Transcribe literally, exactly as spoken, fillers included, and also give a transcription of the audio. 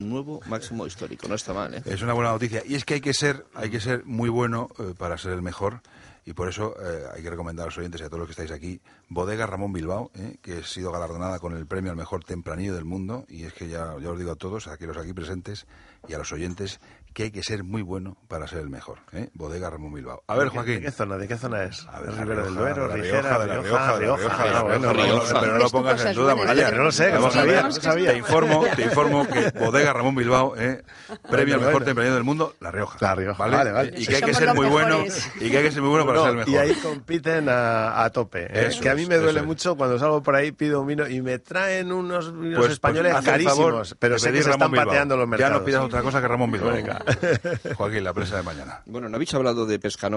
un nuevo máximo histórico. No está mal, ¿eh? Es una buena noticia. Y es que hay que ser, hay que ser muy bueno eh, para ser el mejor. Y por eso eh, hay que recomendar a los oyentes y a todos los que estáis aquí, Bodega Ramón Bilbao, eh, que ha sido galardonada con el premio al mejor tempranillo del mundo. Y es que ya, ya os digo a todos, a los aquí presentes y a los oyentes, que hay que ser muy bueno para ser el mejor. ¿eh? Bodega Ramón Bilbao. A ver, Joaquín. ¿De qué zona? ¿De qué zona es? A ver, Ribera del Rioja, Duero, de la Rijera, Rioja, de la Rioja, de la Rioja, de la Ah, bueno, Rioja, no, no, pero no lo pongas en duda, buenas. María. Yo no lo sé, que no Vamos a sabía, ver, no sabía. Te informo, te informo que Bodega Ramón Bilbao, eh, premio al Bueno, mejor bueno. tempranillo del mundo, La Rioja. La Rioja, ¿vale? vale, vale. Y que hay que Somos ser los muy bueno, mejores. y que hay que ser muy bueno para No, ser el mejor. y ahí compiten a, a tope. ¿eh? Eso que a mí es, me duele eso es. mucho cuando salgo por ahí, pido un vino y me traen unos vinos Pues, españoles pues, haz el favor carísimos, pero de sé que pedir se Ramón están Bilbao. pateando los mercados. Ya no pidas otra cosa que Ramón Bilbao. Venga. Joaquín, la prensa de mañana. Bueno, no habéis hablado de Pescanova.